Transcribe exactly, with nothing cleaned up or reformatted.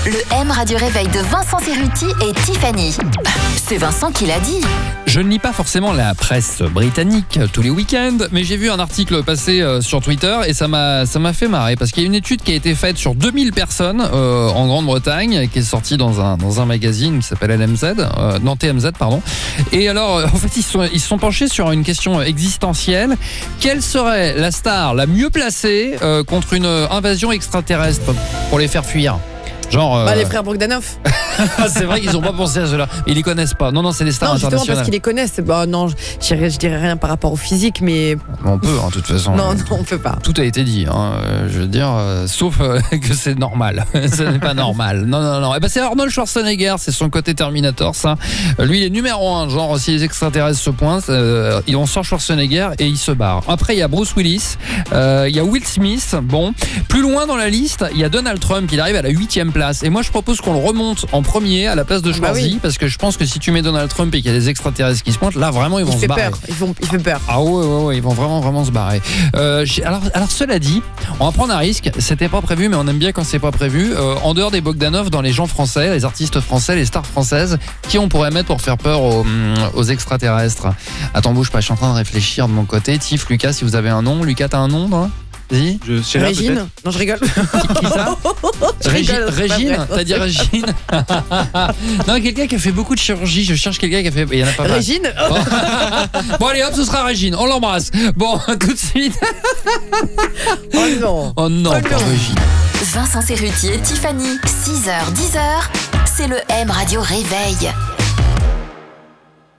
Le M Radio Réveil de Vincent Cerruti et Tiffany. C'est Vincent qui l'a dit. Je ne lis pas forcément la presse britannique tous les week-ends, mais j'ai vu un article passer euh, sur Twitter et ça m'a, ça m'a fait marrer parce qu'il y a une étude qui a été faite sur deux mille personnes euh, en Grande-Bretagne, qui est sortie dans un, dans un magazine qui s'appelle L M Z, euh, non T M Z pardon. Et alors, euh, en fait, ils sont, ils se sont penchés sur une question existentielle. Quelle serait la star la mieux placée euh, contre une invasion extraterrestre pour les faire fuir ? Genre, euh... bah, les frères Bogdanov. C'est vrai qu'ils n'ont pas pensé à cela. Ils les connaissent pas. Non, non, c'est des stars non, justement internationales. parce qu'ils les connaissent. Bah, non, je dirais, je dirais rien par rapport au physique, mais. On peut, hein, de toute façon. Non, non, on peut pas. Tout a été dit. Hein, je veux dire, euh, sauf euh, que c'est normal. Ce n'est pas normal. Non, non, non. Et ben, c'est Arnold Schwarzenegger. C'est son côté Terminator, ça. Lui, il est numéro un. Genre, si les extraterrestres se pointent, euh, on sort Schwarzenegger et il se barre. Après, il y a Bruce Willis. Euh, il y a Will Smith. Bon. Plus loin dans la liste, il y a Donald Trump. Il arrive à la huitième place. Et moi, je propose qu'on le remonte en premier à la place de Schwarzy, bah oui. Parce que je pense que si tu mets Donald Trump et qu'il y a des extraterrestres qui se pointent, là vraiment ils vont il se barrer. Peur. Ils vont, il fait peur. Ah ouais, ouais, ouais, ils vont vraiment, vraiment se barrer. Euh, alors, alors cela dit, on va prendre un risque. C'était pas prévu, mais on aime bien quand c'est pas prévu. Euh, en dehors des Bogdanov, dans les gens français, les artistes français, les stars françaises, qui on pourrait mettre pour faire peur aux, aux extraterrestres ? Attends, bouge pas, je suis en train de réfléchir de mon côté. Tiff, Lucas, si vous avez un nom. Lucas, t'as un nom, toi ? Vas-y. Je sais là, Régine peut-être. Non, je rigole. Qui, qui ça je Régi- rigole, Régine T'as dit Régine Non, quelqu'un qui a fait beaucoup de chirurgie. Je cherche quelqu'un qui a fait. Il y en a pas mal. Régine Bon. Bon, allez, hop, ce sera Régine. On l'embrasse. Bon, tout de suite. Oh non. Oh non, Oh pas non. Régine. Vincent Cerruti et Tiffany. six heures, dix heures. C'est le M Radio Réveil.